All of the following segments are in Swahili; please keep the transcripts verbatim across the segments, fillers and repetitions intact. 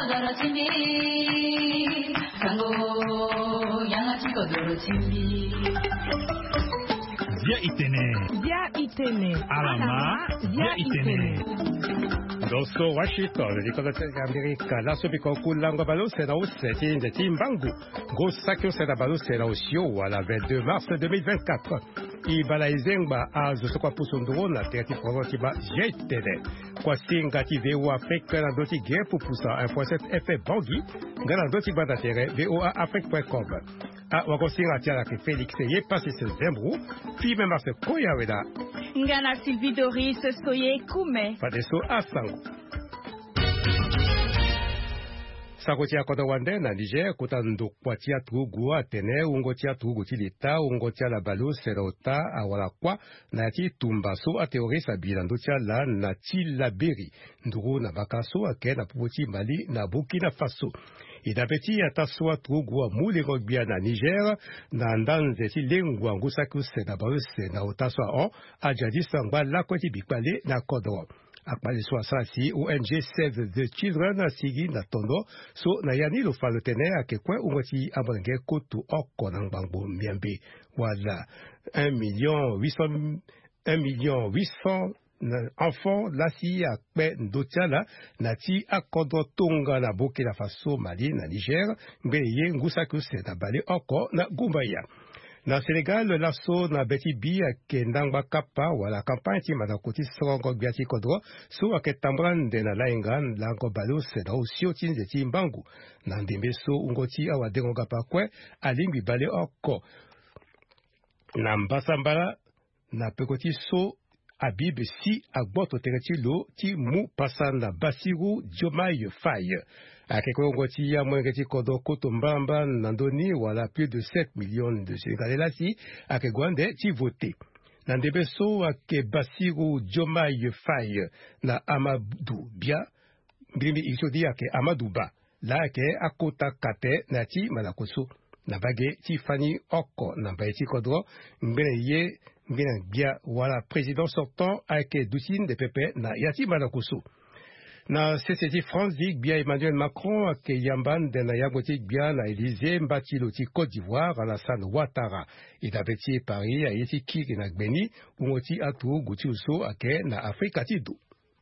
kodoro chimbi sango yangachi kodoro chimbi Via itene Via itene Alama Via itene Dosso Washington, ricordazione America, la sobiko kulanga balo sera o seti de Timbangu. Go sakyo sera balo sera o shio à la vingt-deux mars deux mille vingt-quatre. I balaizengba a zosokwa pusunduro na terati provotiba jetede. Kwa singa ti V O A Afrique na doti ge pupusa un point sept F M Bangui, ngana doti banda tere V O A Afrique point com. A wakosinga tiala ke Félix ye passe ce zembro, puis même marse koya weda. Ngana Sylvie Doris soye kume. Fadeso asango. Sakotia koda wande na Niger kota ndokwatia trugua tene ungotia truguti lita ungotia la balu serota awala kwa na ti tumbaso a teorisa bilandotia la na ti laberi nduru na bakaso ake na puputi Mali na Burkina Faso. Idapeti ataswa trugua mule rogbia na Niger na ndanze ti lengwa ngusaku se na baruse na otaswa on ajadi sangba la kweti bikpale na kodro. Akpali so asasi O N G Save the Children sigi na tondo so na yani lo falotene akekwe ungoti ambange kotu oko na bangbo miambe wala un million huit cents un million huit cents enfants lasi akpe ndotiala na ti akodo tonga na Burkina Faso Mali na Niger mbeye ngusaku se na bale oko na gumbaya. Na Senegal, lasso na beti bi ke ndangba kapa wala campagne ti madakoti songo biati kodro so ake tambrande na laingan lango balo se da usio tin de timbangu na ndembe so ungoti awa dengonga pakwe alimbi bale oko na mbasambala na pekoti so abibe si agboto tereti lo ti mu pasanda basiru Diomaye Faye. Akeko ngoti ya mwengeti kodo koto mbamba nandoni wala plus de sept millions de Sénégalais si akegwande ti voté. Nandebe so ake basiru Diomaye Faye na Amadou Bia mbimi isodi ake Amadou Ba la ake akota kate na ti malakoso na bage ti fani oko na baiti kodro mbene ye mbene bia wala président sortant ake Doucine de Pepe na yati malakoso. Na C C T France dit bien Emmanuel Macron ake yamban de na yagotik bien na Élysée mbati loti Côte d'Ivoire Alassane Ouattara idabeti Paris a yeti kiki na gbeni ungoti atu guti uso ake na Afrika tidu.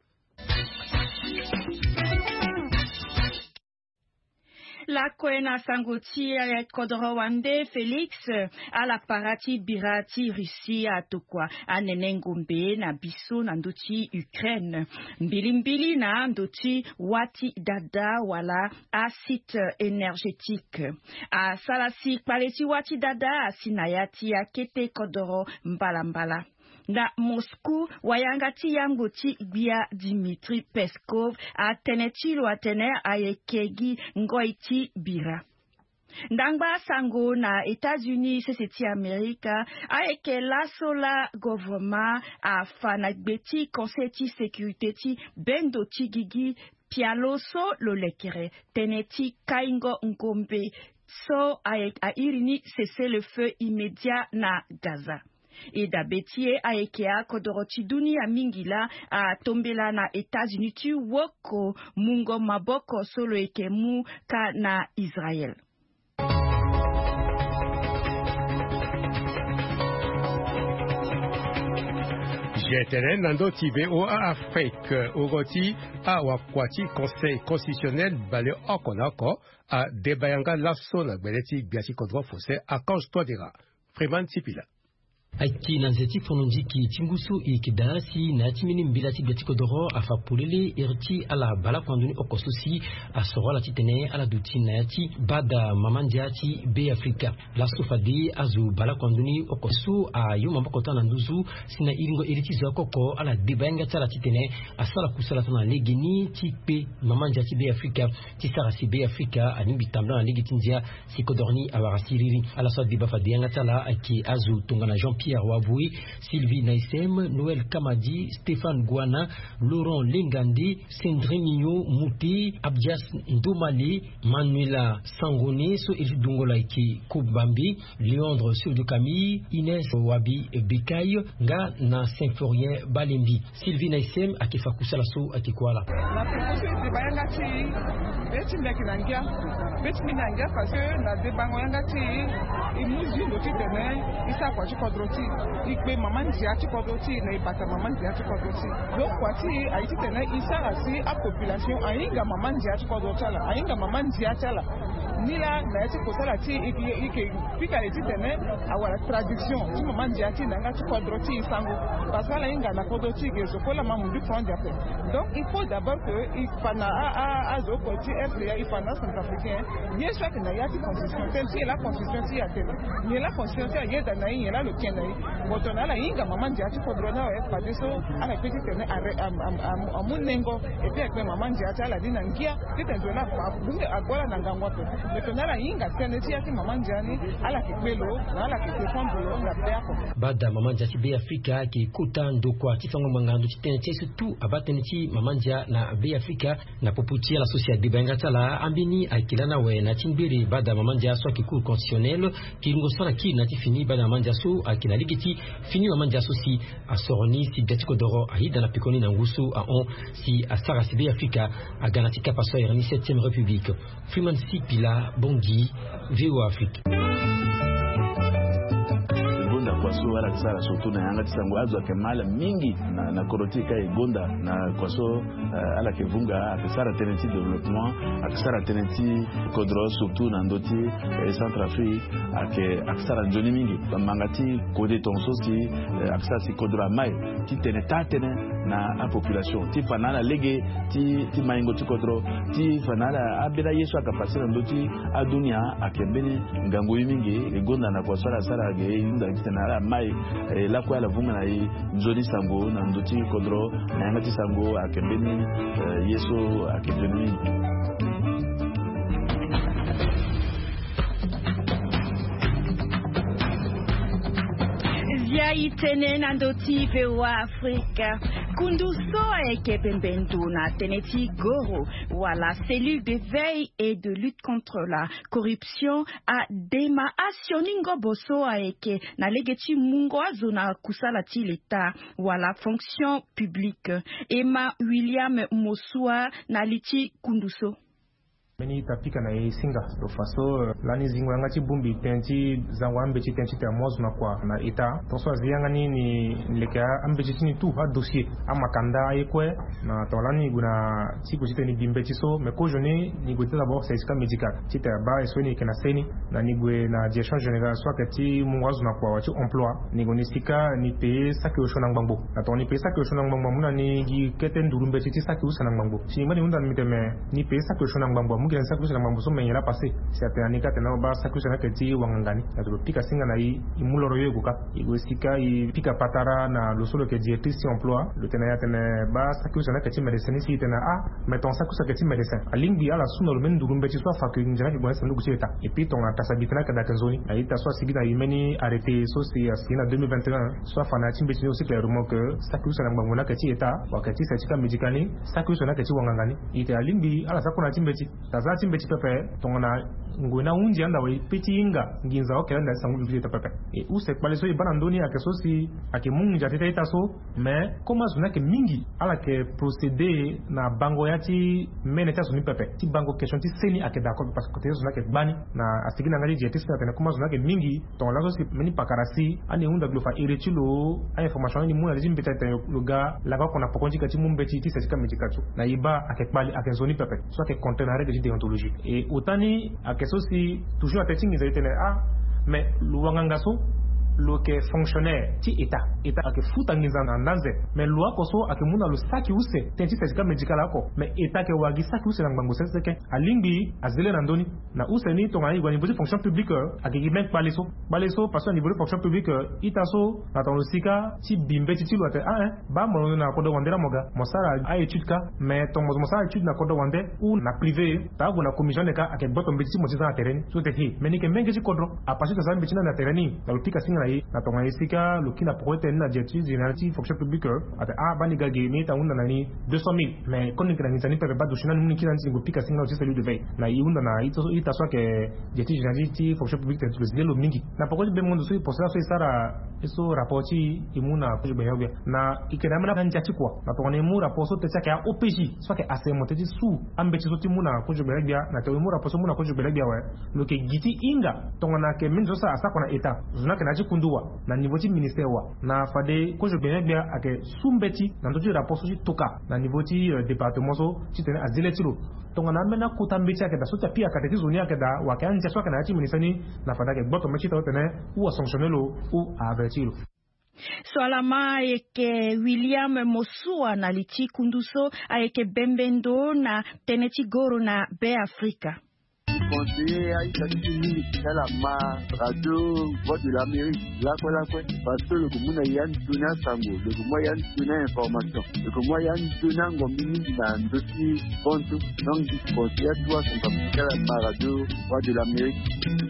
La kwena sangoti ya kodoro wande Felix ala parati birati Russie atokwa anene ngombe na biso na nduti Ukraine mbilimbili na nduti wati dada wala acide énergétique a salasi paleti wati dada asinayati ya kete kodoro mbala mbala. Na Moscou, wayangati yangoti bia Dimitri Peskov a tenetilo a tener ayekegi ngoiti bira. Ndangba sango na États-Unis seseti Amerika ayeke laso la government a fanagbeti konseti sécurité ti bendo ti gigi pialoso lo lekere teneti kaingo ngombe so ayek a irini cesser le feu immédiat na Gaza. Et d'abetie aekea kodoroti dunia mingila a tombela na États-Unis tu woko mungo maboko solo ekemu ka na Israël. Jetelen nando ti V O A Afrique ogoti a wakwati conseil constitutionnel bale okonako a debayanga lasso na beleti biati kodro fose a kanj todira. Freeman Tipila. Aiki na nzeti fonondiki tingusu ikidasi na timini mbilati biatiko doro afapulele irti ala bala kwanduni okosusi asorola titene ala duti na yati bada mamandiati be Afrika la sufadi azu bala kwanduni okosu a yuma mbakota na nduzu sina iringo iriti zakoko ala dibenga tala titene asala kusala tana legini tipe mamandiati be Afrika tisara si be Afrika animbi tambla na legitindia sikodorni awarasiriri ala so dibafadi anga tala aki azu tungana Jean Pierre Pierre Wavoué, Sylvie Naïsem, Noël Kamadi, Stéphane Gouana, Laurent Lengandi, Sendremio Mouti, Abdias Ndomale, Manuela Sangone, So Dongolaiki Koubambi, Léandre Sudou Camille, Inès Wabi Bikaï, Nga na Saint-Florien Balembi, Sylvie Naïsem, Akifa Kusalaso, Akikwala. La proposition de Bayangati, Betty Mekinangia, Betty Minangia, parce que la débangoyangati, il nous dit le titre de Issa Kwachi Kodroti, il peut maman Diati Kodroti, n'est pas ta maman Diati Kodroti. Donc, Kwati, a été tenu Issa Rassi, à population, a Inga maman Diati Kodroti, a Inga maman Diati. Ni la na yati kosala ti ike pika eti tene awala traduction ti maman Diati nanga ti kodroti isango parce que la inga na kodroti ke zokola mamu du front d'appel. Donc il faut d'abord que il fana a a zo koti F D A il fana centrafricain bien sûr que na yati constitution tel si la constitution ti atene ni la constitution ti yeda na yin la le kien na yi botona la inga maman Diati kodrona e pade so ala petit tene a munengo et puis avec maman Diati ala dina ngia ti tendo la fa bunge agora na ngangwa pe maintenant la inga tene ti yati maman Diani ala ki pelo na ala ki fambolo la peako bada maman Diati be Africa ki kuta ndokwa ti fango mangando ti tene ti surtout abatene ti maman Dia na be Africa na poputi la société de Bengatala ambini akilana we na timbiri bada maman Dia so ki cour constitutionnel ki ngo sona ki na ti fini bada maman Dia so akina ligiti fini maman Dia so si a soroni si Betty Kodoro aida na pikoni na ngusu a on si a Sara si be Africa a ganati kapaso erni septième république Freeman si pila bongi V O Afrique kwaso ala kisara surtout na yanga tisango azo kemala mingi na na korotika igonda na kwaso uh, ala kevunga akisara tenenti développement akisara tenenti kodro surtout na ndoti eh, Centrafrique ake akisara joni mingi mangati kode tonso si eh, akisara si kodro mai ti teneta tene na a population ti fanala lege ti ti maingo ti kodro ti fanala abira yesu akapasira ndoti adunia akembeni ngango mingi igonda na kwaso ala sara ge inda kitena mai la kwa la vunga na nzoli sango na ndoti kodro na yangati sango akembeni yeso akembeni Via itene na ndoti V O Africa kunduso eke pembendu na teneti goro wala cellule de veille et de lutte contre la corruption a dema asioningo boso eke na legeti mungo azona kusala ti l'État wala fonction publique Emma William Mosua na liti kunduso meni tapika na singa do faso lani zingwa ngati bumbi tenti zangwa ambechi tenti ta mozu na kwa na eta tonso azianga ni ni leka ambechi tini tu ha dossier amakanda ayekwe na tolani guna siku tini bimbechi so me ko jone ni gote d'abord certificat médical tita ba esweni kana seni na ni gwe na direction générale soit kati mwazu na kwa wati emploi ni gonistika ni payer ça que shona ngbango na toni payer ça que shona ngbango muna ni gi keten durumbe titi ça que usana ngbango si ngani unda miteme ni payer ça que shona ngbango kila sakusa na mambo so menyela passé c'est à anika tena ba sakusa na kati wangangani na do pika singa na yi imuloro yeguka igosika i pika patara na lo solo ke directrice emploi le tena ya tena ba sakusa na kati médecin si tena a mettons sakusa kati médecin alingi ala suno lo mendu rumbe so fa ke njana ke gwansa ndugu cheta et puis ton atasabitana ka dakanzoni na ita so sigina imeni arrêté so si asina deux mille vingt et un so fa na timbe aussi clairement que sakusa na ngwana kati eta wakati certificat médical sakusa na kati wangangani ite alingi ala sakuna timbe zati mbechi pepe tongana ngona unji anda we peti inga nginza okela nda sangu bibili pepe e use kwale so ibana ndoni akesosi ake munja teta itaso mais koma zuna ke mingi ala ke procéder na bango yati mene taso ni pepe ti bango question ti seni ake d'accord parce que zuna ke bani na asigina ngali je testa tena koma zuna ke mingi ton la so meni pakarasi ani unda glofa irechulo a information ni muna lizimbe teta luga la ba kona pokonji kati mumbechi ti sesika mejikacho na iba ake kwali ake zoni pepe so ake conteneur de déontologie et otani akesosi toujours atetingi zaitene ah mais luwangangaso lo ke fonctionnaire ti état état ake futa ngiza na ndanze mais loi koso ake muna lo saki use tenti certificat médical ako mais état ke wagi saki use na ngbango seseke alingi azele na ndoni na use ni to ngai gwani bozi fonction publique ake gimek baleso baleso parce que niveau de fonction publique itaso na ton sika ti bimbe ti tilo ate ah hein ba mo na kodo wandera moga mosara a étude ka mais ton mosara étude na kodo wande ou na privé ta go na commission de ka ake boto mbeti mo ti na terrain so te hi mais ni ke mengi ti kodro a partir de ça mbeti na terrain ni na lupika singa mai na tonga isika lukina prote na directrice générale ti fonction publique ata a bani gage mi ta unda nani deux cent mille mais koni kana nitani pe ba dushina nuni kila nsingo pika singa aussi celui de veille na iunda na ito ita so ke directrice générale ti fonction publique te president lo mingi na poko be mondo so pour ça so isara eso rapporti imuna ko be yobia na ikena mana kan jati kwa na tonga mu rapport so te ka O P J so ke ase monte ti su ambe ti so ti muna ko be yobia na te mu rapport so muna ko be yobia wa lo ke giti inga tonga na ke min so sa asa kona eta zuna ke na ji kunduwa na niveau ti ministère wa na fade ko be yobia ake sumbeti na ndo ti rapport so ti toka na niveau ti uh, département so ti tene azile ti lo tonga na mena ko tambeti ake da so ta pia ka ti zoni ake da wa ke anja so ke na ti ministère ni na fada ke gboto me ti to tene ou sanctionner lo ou avertir lo. Swalama eke William Mosua na liti kunduso eke bembendo na teneti goro na Be Africa. Conseiller Aïcha Tini, Salama, Radio, Voix de l'Amérique, là quoi là quoi, parce que le Goumuna Yann Tuna Sango, le Goumuna Yann Tuna Information, le Goumuna Yann Tuna Ngomini dans dossier Ponto, donc conseiller à toi, son comme Salama, Radio, Voix de l'Amérique.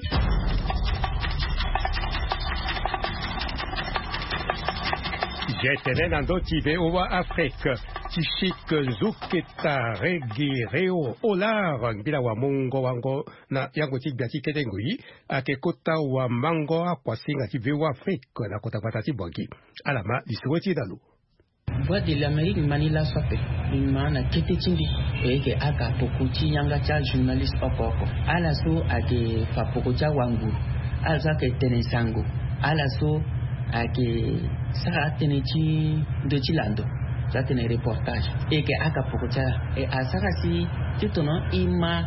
Jetene nando tive owa Afrique tishik zuketa regireo olar bila wa mungo wango na yango tibiati ketengui akekota wa mango akwasinga tive wa Afrique na kota patati bongi alama lisuweti dalu. Voix de l'Amérique Manila sope imana kete chindi eke aka pokuchi yanga cha journaliste okoko ala so ake papokucha wangu ala so ake tenesango ala so ake sara tenechi de chilando ça tene reportage eke aka pokucha e asara si titono ima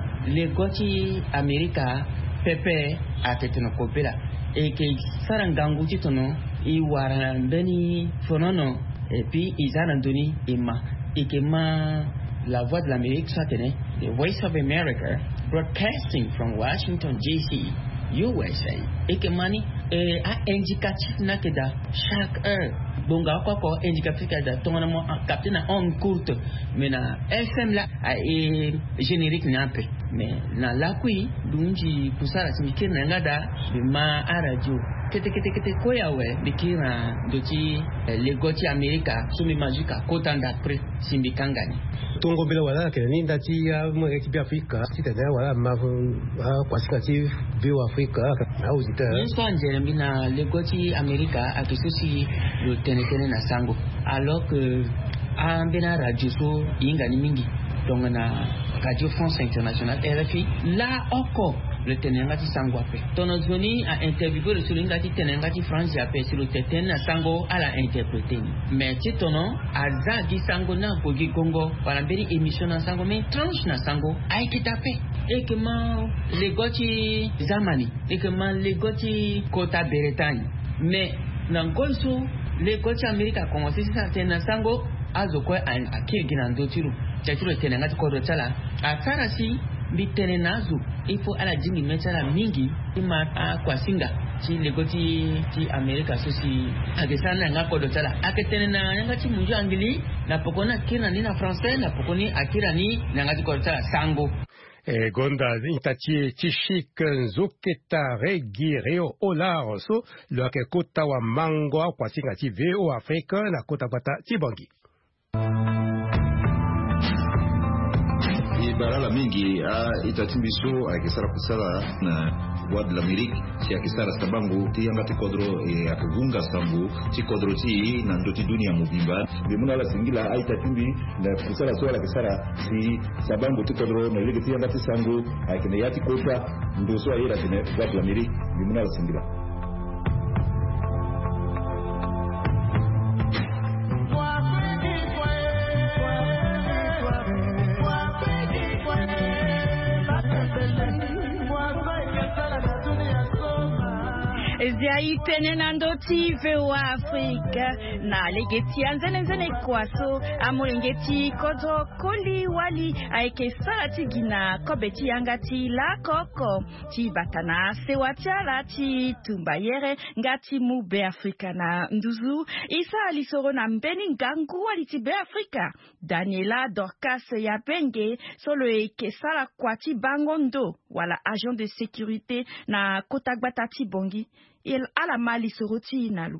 legoti America pepe ateteno kopela eke sarangangu titono i warambeni fonono et puis ils ont donné ima eke ma la voix de l'Amérique ça tene the Voice of America broadcasting from Washington D C U S A eke mani e a indicatif na keda chaque heure bonga kwa ko indicatif keda tongana mo capté na on courte mais na F M la a e générique nyampe mais na la kui dunji kusara simikir na ngada ma a radio kete kete kete koya we bikira doti legoti America sumi majika kotanda pre simbikangani tongo bela wala ke ni ndati ya mo ekipe Afrika sitana wala ma kwa sikati vio Afrika au zita ni sanje mbina legoti America akisusi lo tenetene na sango alors que ambena radio so ingani mingi donc na Radio France Internationale R F I là encore le tenengati sango ape tono zoni a interviewé le sulingati tenengati France ape sur le teten na sango ala interpréter mais ti tono azagi sango na pogi Congo wala mbiri émission na sango mais tranche na sango ay kitape et que man legoti zamani et que man legoti kota Bretagne mais na ngolso legoti America commencé ça tena sango azokwe an akigina ndotiru chachiro tenengati kodo chala asara si bitene nazu ifo ala jingi mechara mingi ima a kwasinga ti legoti ti America sosi agesana ngako do tala aketene na ngati munjo angili na pokona kina ni na français na pokoni akira ni ngati ko tala sango e gonda intachie tishik nzoketa regireo olar so lo akekota wa mango kwasinga ti veo Afrique na kota bata ti bangi barala mingi a itatimbiso akisara kusala na Voix de l'Amérique si akisara sabangu ti yanga ti kodro e akuvunga sambu ti kodro ti na ndoti dunia mubimba bimuna la singila a itatimbi na kusala so akisara si sabangu ti kodro na ile ti yanga ti sangu akine yati kota ndo so ayira tene Voix de l'Amérique bimuna la singila. Zai tenena ndoti veo Afrika na legeti anzene nzene kwaso amulengeti kodro koli wali aike sarati gina kobeti angati la koko ti batana sewatiala ti tumbayere ngati mu Be Afrika na nduzu isa alisoro na mbeni ngangu wali ti Be Afrika Daniela Dorcas ya penge solo eke sala kwati bangondo wala agent de sécurité na kotagbata ti bongi il ala mali soroti nalu.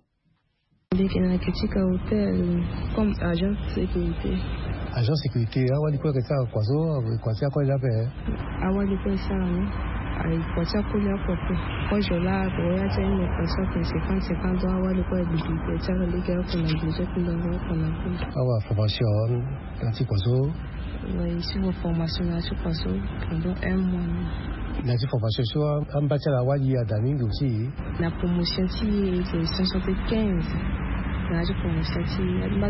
Ndekena katika hotel comme agent sécurité. Agent sécurité awali kwa kesa kwazo kwasia kwa jabe. Awali kwa sana. Ai kwasia kule hapo kwa jola kwa acha ile pesa kwa cinquante dollars awali kwa bidii cha leke hapo na bidii kuna hapo na. Awa formation kati kwazo. Oui, ici vos formations là sur kwazo pendant un mois. La formation sur un bachelor awali ya Domingue aussi. La promotion si c'est cent soixante-quinze. La promotion si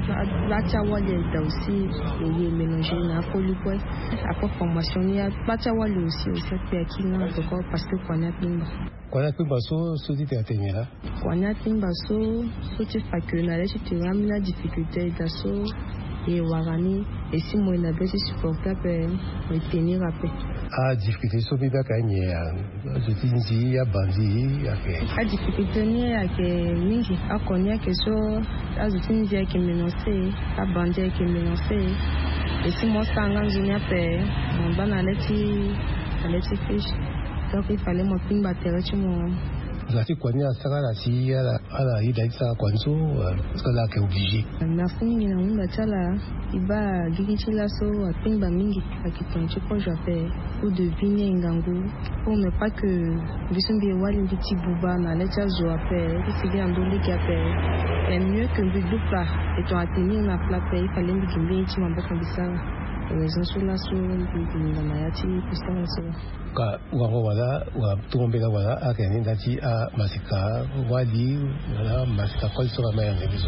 la tawali aussi et mélanger na polipoi. Après formation il y a tawali aussi aussi puis qui non encore parce que qu'on a pimba. Qu'on a pimba so so dit atteindre. Qu'on a pimba so so tu fais que na les tu ramènes la difficulté d'asso et warani et si moi na baisse supportable pour tenir après. A difficulté so biba kanye je tinzi ya bandi ya ke. A difficulté ni ya ke mingi akonya ke so a tinzi ya ke menoncer a bandi ya ke menoncer et si moi sanga nzunya pe mon bana leti leti fish donc il fallait mon pimba terre mo. Zati kwanya saka si ala ala ida isa kwanzo skala ke obligé. Na fungi na munda chala iba gigichila so apimba mingi akitonchi kwa jape ou de vine ngangu pour ne pas que bisumbi wali nditi buba na lecha zo ape kisigi andoli kape est mieux que bidu pla et ton attenir na pla pe il fallait ngimbe chi mambo kabisa raison sur la so na mayati kusana so ka wango wala wa tuombela wala akeni ndati a masika wali wala masika kwa so kama ya ngebizo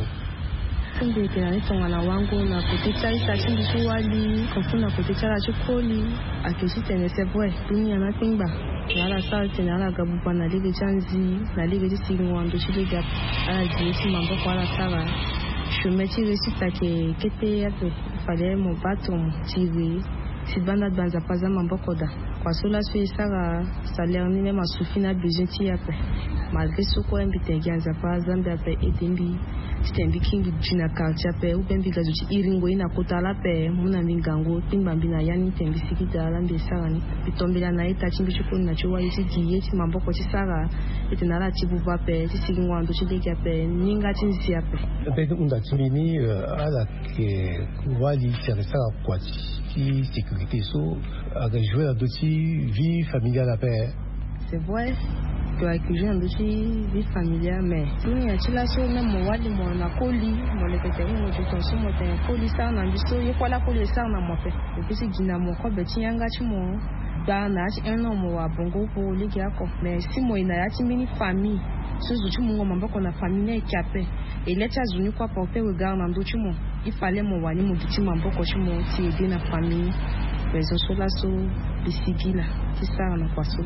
kumbe tena tonga na wangu na kutecha isa chindi tu wali kufuna kutecha la chukoli akishite ne c'est vrai dunia na pimba yala sa tena la gabu pana lege chanzi na lege ti ngwando chile gap ala jisi mambo kwa la sala je me suis réussi à que kete ya fallait mon bâton tirer si banda banza paza mambo koda kwa sola so isara salaire ni même asufina besoin ti ya pe malgré ce ko mbite ganza pa zambia pe etembi stembi kingi jina culture pe ubembi gazuti iringo ina kotala pe muna mingango timba mbina yani tembi sikita lambe sara ni bitombela na ita chimbi chuko na chowa isi giye ti mambo ko ti sara etenala tibu ba pe ti sigingwa ndo chileke pe ninga tinzi ya pe pe unda timini ala ke wali sara kwa ti sécurité so a joué la dossier vie familiale à paix. C'est vrai que avec joué la dossier vie familiale mais nous y a tu la so même moi wali mo na koli mo le pété mo je ton so mo te koli ça na biso y kwa la koli ça na mo pe et puis c'est gina mo ko beti yanga chi mo da na chi un homme wa bongo ko le ki ako mais si mo ina ya chi mini famille so zo chi mo mambo ko na famille ki ape et les États-Unis quoi porter regard na ndo chi mo il fallait mo wani mo biti mambo ko chi mo ti aider na famille raison sur la so bisigila ti sara na kwa so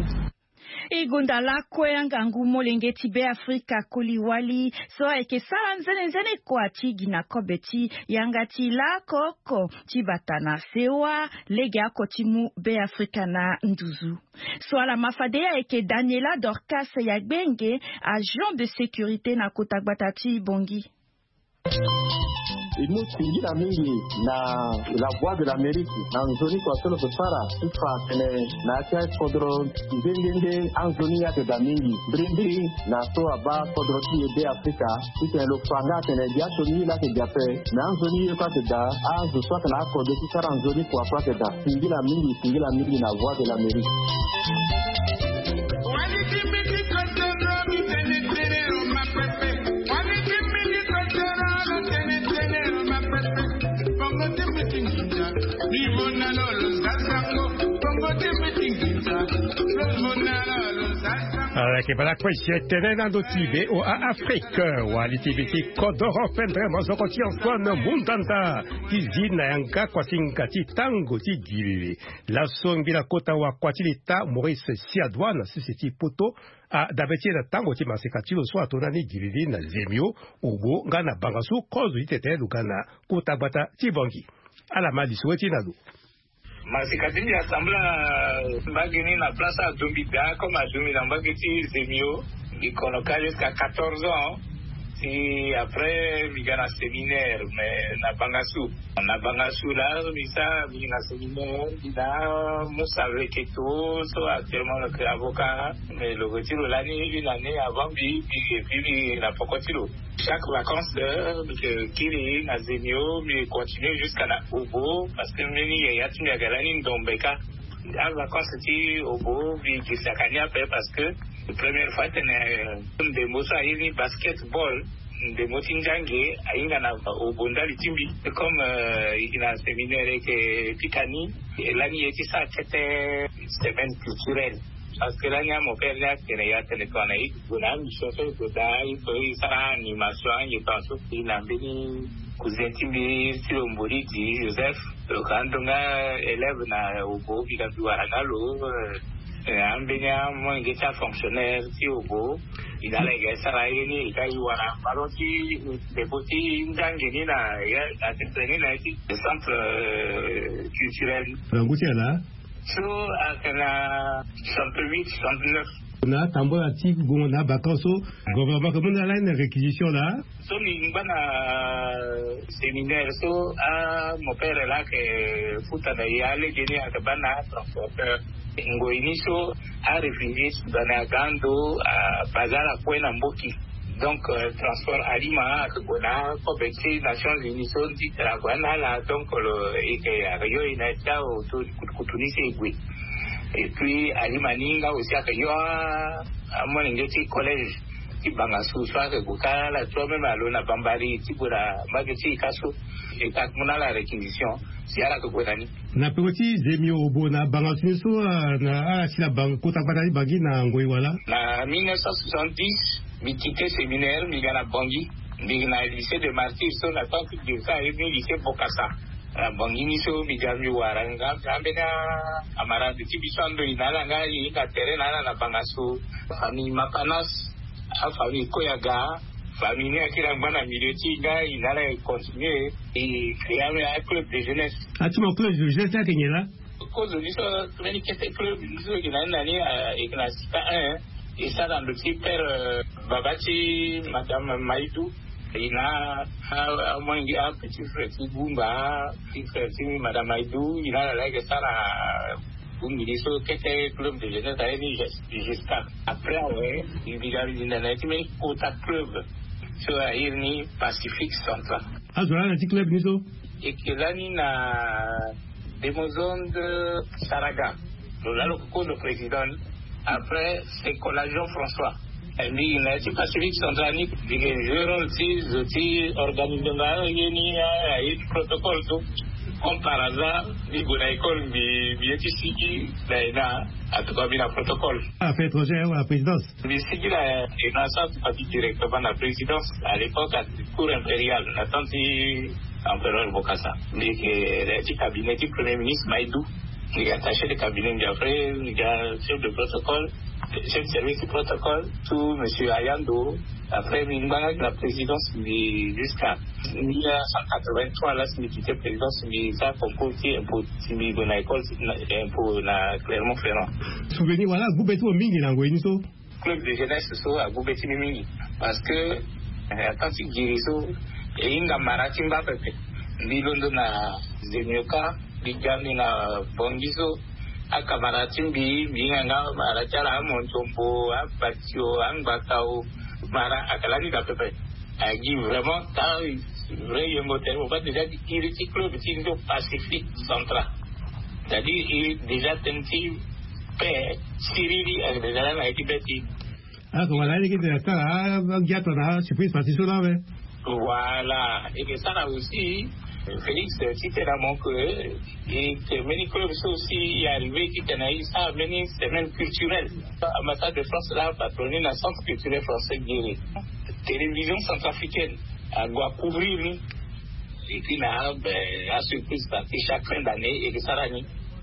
igunda lakwe ngangu molengeti be Afrika koliwali so eke sala nzene nzene kwa chigi na kobeti yangati la koko chibatana sewa lege ako timu be Afrika na nduzu so ala mafadea eke Daniela Dorcas Yagbenge agent de sécurité na kotagbatachi bongi Nous tingira mingi na la voix de l'Amérique anzoni kwa solo kusara ufa kene na kia kodro ngengenge anzoni ya ke mingi brindi na so aba kodro ti ebe Afrika ite lo fanga kene dia soni la ke jape na anzoni kwa ke da anzo so kana kodro ti sara anzoni kwa kwa ke da tingira mingi tingira mingi na voix de l'Amérique. Ke bala kwesi tenen do tibe o a Afrique wa litibiti kodoro pendre mazoko ti Antoine Mundanda kizina yanga kwasinga ti tango ti gili la songi la kota wa kwatilita Maurice Siadwana sisi poto a dabeti na tango ti maseka ti lo so atonani gili na zemio ubo ngana bangasu kozu itete lugana kota bata ti bongi ala mali sweti na do masikatini ya sambla mbagini na place à Dombida comme à Domina mbagiti Zemio ikonoka jusqu'à quatorze ans Si après, il y a un séminaire, mais na bangasu. Na bangasu là, il y a un séminaire, il y a un savait que tout, soit actuellement le avocat, mais le retire l'année, une année avant, puis il n'a pas continué. Chaque vacances, qu'il y a Zénio, mais continue jusqu'à la Obo, parce que il y a une galanie d'Ombeka. En vacances, c'était Obo, puis qui s'est gagné après parce que la première fois, il y a des mots à une basketball. De Motinjangue, il y a au Bonda Litimbi, comme il y a un séminaire que Pitani, et l'année était ça, c'était semaine culturelle. Parce que l'année, mon père, il y a un téléphone, il y a une chose, il y a une animation, il pense qu'il a béni, cousin Timbi, Silomori, Joseph, le grand élève na au Bo, il a vu à un bénia, moi, il était fonctionnaire, si au Bo. Il a les salariés, il a eu un paroti, des petits Ndangini, il a entraîné le centre culturel. là. So, à la soixante-huit, soixante-neuf. On a tambour à tic, on a Bakanso, gouvernement, comment on a une réquisition là? So, il y a un séminaire, so, à mon père est là, que Foutana, il a allé gagner à Kabana, transporteur. Ngoiniso a réfugié dans Gando à Bazar à Kouena Mboki. Donc, euh, transport aliment à Kona, Kobeki, Nations Unies, dit la Guana, là, donc, le Rio Inaita autour du Koutouni, et puis, Alimaninga aussi à Rio, à Moningeti Collège, qui Bangassou, soit que Gouka, la toi-même à Lona Bambari, Tibura, Mageti Kasso, et Takmuna la réquisition. Na petit Zemio Obo na Bangassou na Asila Bangkota Badari Bagi na Ngoi wala. Na mille neuf cent soixante-dix, mi quitté séminaire, mi gana Bangi, mi na lycée de Martyrs, so na tant que de ça et mi lycée Bokassa. Na Bangi ni so mi gami waranga, gambena amara de Tibisando inala nga yi na terrain na Bangassou, famille Mapanas, a famille Koyaga. Famille qui a un milieu il a continué et créé un club de jeunesse. Ah, tu m'as club de jeunesse là, qu'il y a là? Cause de ça, il y a un club qui a une année et qui a cité un, et ça dans le petit père Babati, Madame Maïdou, il a un moins un petit frère qui Boumba, petit frère qui Madame Maïdou, il a la ça là. Boumbiliso, qui était club de jeunesse à Eni jusqu'à après, ouais, il a eu une année, mais Kota club. Sur la Irni Pacifique Central. Ah, tu as un petit club, Niso? Et que là, il y a des maisons de Saraga. Là, le président, après, c'est Collageon François. Et puis, il y a un petit Pacifique Central, il y a un petit organisation, il y a un protocole, tout. Comme par hasard, il y a une école, il y a ici, il y a un protocole. Affaires étrangères ou à la présidence? Mais c'est qu'il a une instance partie directement à la présidence, à l'époque, à la cour impériale, la tante empereur Bokassa. Mais le petit cabinet du premier ministre Maïdou, il est attaché le cabinet d'Afrique, il y a le chef de protocole, le chef de service du protocole, tout M. Ayando. Après, il y a la présidence jusqu'à mille neuf cent quatre-vingt-trois, là, c'est quitté présidence, mais ça, pour côté, pour Timi, dans l'école, pour la Clermont-Ferrand. Souvenir, voilà, Goubeti Mingi, là, Goïniso. Club de jeunesse, ça, à Goubeti Mingi. Parce que, quand il dit ça, et il y a Maratimba Pepe. Bilondo na Zemioka, Bigami na Bongiso, à Kamaratimbi, Binganga, Maratala, Montombo, à Batio, à Batao. Mara Akalani d'à peu près. A dit vraiment, quand vrai motel, on va déjà dire qu'il est club de Pacifique Central. C'est-à-dire, il est déjà tenté, paix, Syrie, avec des élèves avec Tibeti. Ah, voilà, il est resté là, un gâteau là, surprise partie sur là, mais. Voilà. Et que ça là aussi, Félix, c'était dans mon cœur, et que many clubs aussi est arrivé qui tenaient ça à mener semaine culturelle. L'ambassade de France là, patronné le centre culturel français Guéry. Télévision centrafricaine, à doit couvrir, et puis là, ben, à surprise partie chaque fin d'année et que ça l'année.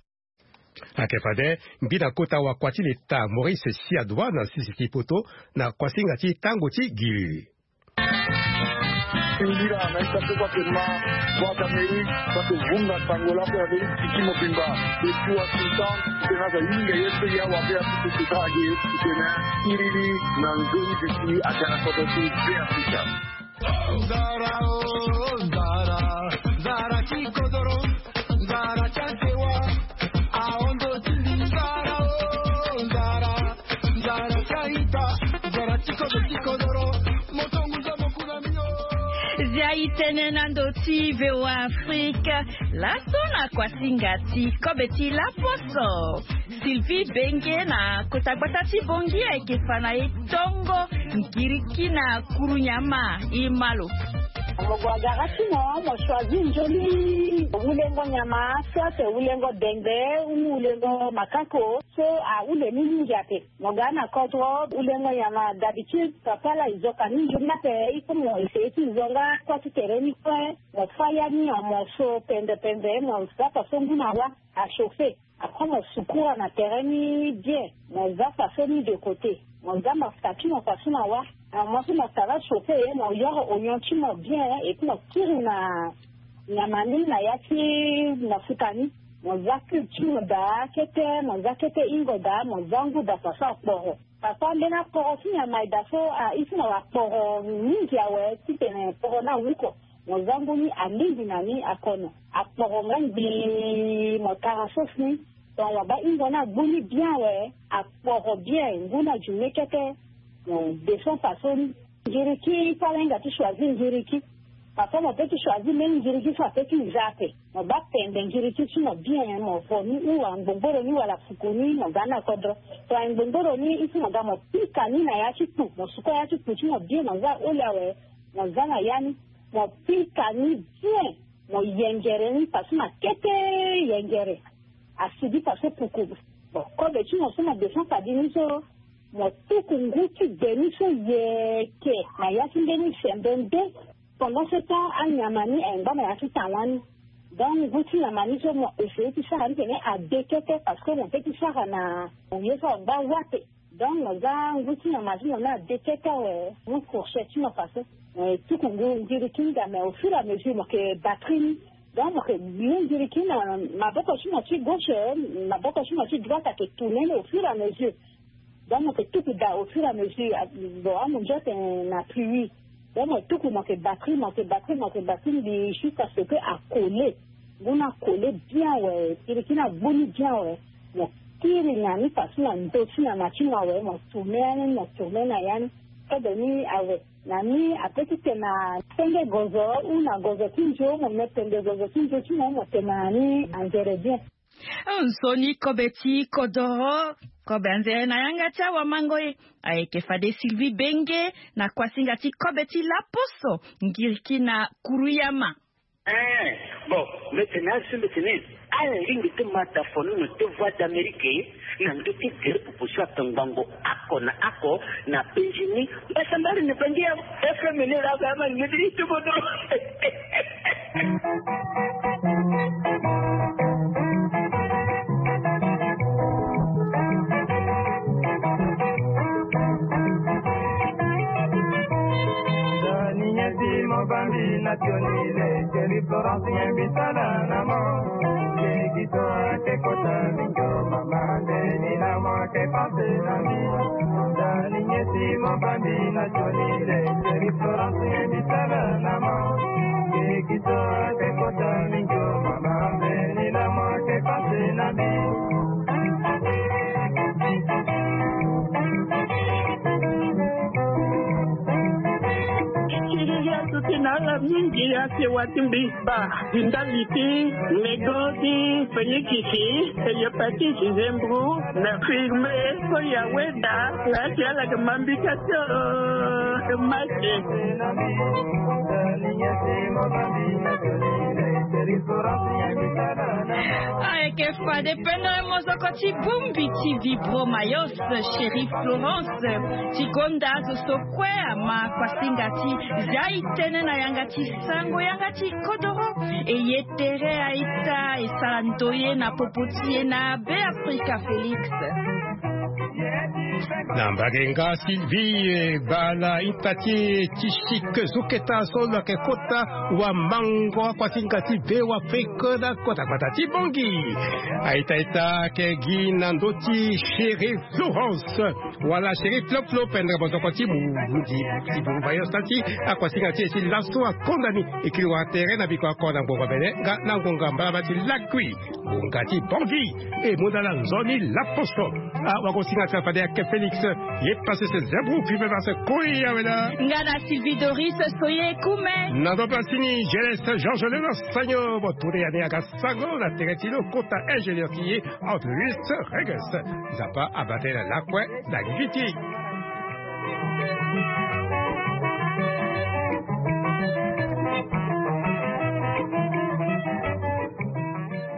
Akepade, mbina kota wa kwati leta Maurice Siadwa na sisi poto na kwasinga ti tango ti Guéry. Indira na ikato kwa tema voix d'Amérique parce que vunga tangola kwa Amérique kimo bimba depuis Washington tena za inga yetu ya wapea tukitaje tena irili na nzuri ziki akana kwa tuti Afrika Zara oh Zara Zara chikodoro Zara chantewa aondo tindi Zara oh Zara Zara chaita Zara chikodoro chikodoro Ziaitene nandoti vewa Afrika la sona kwa singati kobeti la poso Sylvie Benge na kotakwatati bongi ekefana etongo nkiriki na kurunyama imalo Mugwagarati mo mo choisi njoli ulengo nyama soit ulengo dengbe ulengo makako so a ule nini njate mogana kodro ulengo nyama d'habitude papa la izoka ni njoli na pe ikomo iseti zonga kwa tereni kwa mo faya ni mo so pende pende mo sapa songuna wa a chauffer après mo sukura na tereni bien mo za passer de côté mo za ma statue mo passer na wa moi je me ça va chauffer mon yoro oignon tu me bien et puis mon tire na na mani na yaki na futani mon zaku tu me da kete mon zakete ingo da mon zangu da sasa poro papa ndena poro si na mai da so a isi na wa poro ninja we tene poro na wuko mon zangu ni alindi na ni akono a poro ngambi mo karasos ni donc wa ba ingo na buni bien we a poro bien nguna jumekete de son façon Njiriki palenga tu choisir Njiriki papa mo peut tu choisir même Njiriki soit peut tu zape mo ba pende Njiriki tu mo bien mo foni ou angboro ni wala fukuni mo gana kodro to angboro ni isi mo gamo pika ni na ya chitu mo suko ya chitu tu mo bien mo za olawe mo zana yani mo pika ni bien mo yengere ni pasuma kete yengere asidi passe puku bon ko be tu mo soma de son padini so mo tuku nguti deniso yeke na yaki ndeni sembende pendant ce temps anyamani enga na yaki tawani donc nguti na maniso mo essayer de ça aller à déquêter parce que mon petit ça na on y ça ba wate donc mo za nguti na mazino na déquêter ouais mon fourchette tu m'as passé tuku nguti kinga mais au fur et à mesure mo que batterie donc mo que bien dire kinga ma boko sur ma gauche ma boko sur ma droite à que tourner au fur et à mesure donc tout au fur et à mesure bon mon jet n'a plus donc tout comment que batterie mon que batterie mon que batterie de jusqu'à ce que à coller on a collé bien ouais il qui n'a boni bien ouais mon tire nyani parce na ndosi na machine ouais mon tourner mon tourner na yani ka doni avec nani apeti na tenge gozo una gozo kinjo mon metende gozo kinjo tu mon tenani angere bien Nsoni kobeti kodoro kobenze na yanga cha wa mangoe aekefade Sylvie Benge na kwasingati kobeti la poso ngiriki na kuruyama eh bon maintenant c'est maintenant ala ringi te mata fonu no te voix d'Amérique na ndoti tere proposition tangango ako na ako na penjini basa mbali ne pengia F M L la kama ni ndiri tu bodo Bambi nationale, Jerry Florence Mbitala namo, Kito te kota mingo mama de namo te pase nami, Dani nyeti mo Bambi nationale, Jerry Florence Mbitala namo, Kito te kota mingo mama de namo te pase nami. Nala mingi ya se watimbi ba indaliti negoti fenyikiki eyapati zembru na filme ko ya weda la tiala ke mambika to mache Ay que fa de pena mozokoti bumbi ti vibro mayos Chérie Florence tikonda sokwe ama kwasingati zaitene na yangati sango yangati kodoro eyetere aita esalantoye na popotie na be Afrika Félix Nambagenga Sylvie Bala Intati Tishik Zuketa Sola Kekota wa Mango Kwasingati Bewa Fekoda Kota Kwatati Bongi Aitaita Kegi Nandoti Sheriff Florence Wala Sheriff Flop Flop Pendre Botokoti Mundi Tibu Bayostati Akwasingati Esi Lasso Kondani Ikiwa Terre Nabiko Kona Bobabene Nangonga Mbabati Lakwi Bongati Bongi E Mudala Zoni Laposo Wakosinga Fadea Félix y est passé ce zébrou puis me passe couille avec la Ngana Sylvie Doris Soye Koume Nando Passini Geles Georges Lena Sagno Botouré Anéaka Sago la Teretino Kota ingénieur qui est entre huit Reges Zapa abatté la Lacque la Giti